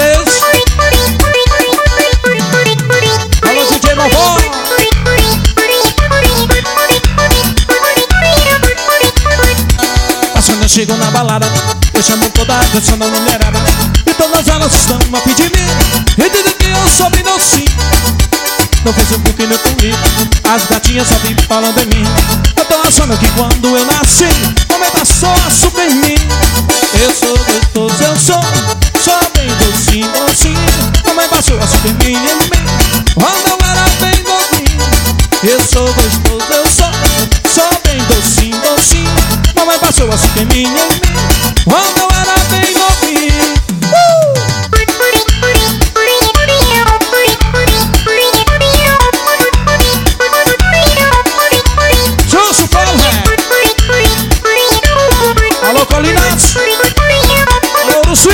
eles. Alô, DJ Malvó. Mas quando eu chego na balada, eu chamo toda a atenção da mulherada, e todas elas estão a pedir mim, e dizem que eu sou bem docinho. No Facebook e no Twitter, as gatinhas só vivem falando em mim. Eu tô achando que quando eu nasci, homem passou a super em mim. Eu sou gostoso, eu sou bem docinho, docinho. Homem passou a super em mim, quando eu era bem novinho. Eu sou gostoso, eu sou bem docinho, docinho. Homem passou a super em mim, quando eu era bem novinho. Alô, Colinas. Alô, Urusui.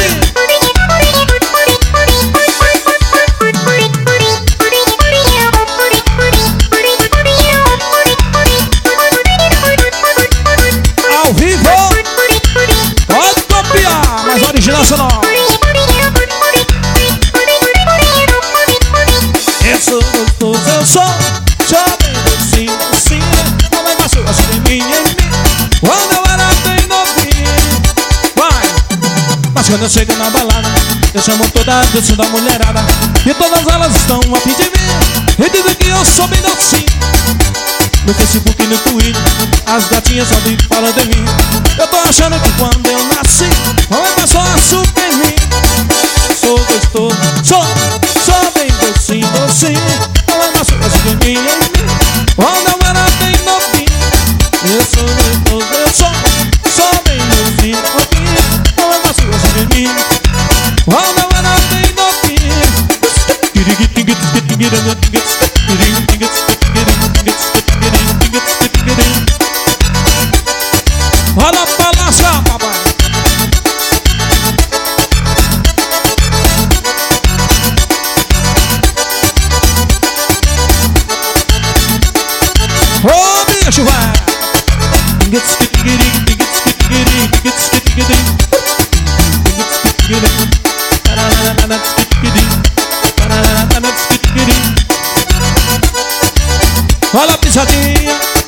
Ao vivo. Pode copiar, mas original sonoro. Eu sou gostoso, eu sou bem docinho, docinho. Homem passou a ser em mim, quando eu era bem novinho. Vai! Mas quando eu chego na balada, eu chamo toda a atenção da mulherada, e todas elas estão a pedir mim, e dizem que eu sou bem docinho. No Facebook e no Twitter, as gatinhas só vivem falando em mim. Eu tô achando que quando eu nasci, homem passou a super em mim. Sou gostoso, sou bem docinho, docinho. Homem passou a super em mim, quando eu era bem novinho. Eu sou gostoso, eu sou bem docinho, docinho. Homem passou a super em mim, quando eu era bem novinho. Rola pra lascar, papai. Ô, bicho, vai. Rola a pisadinha.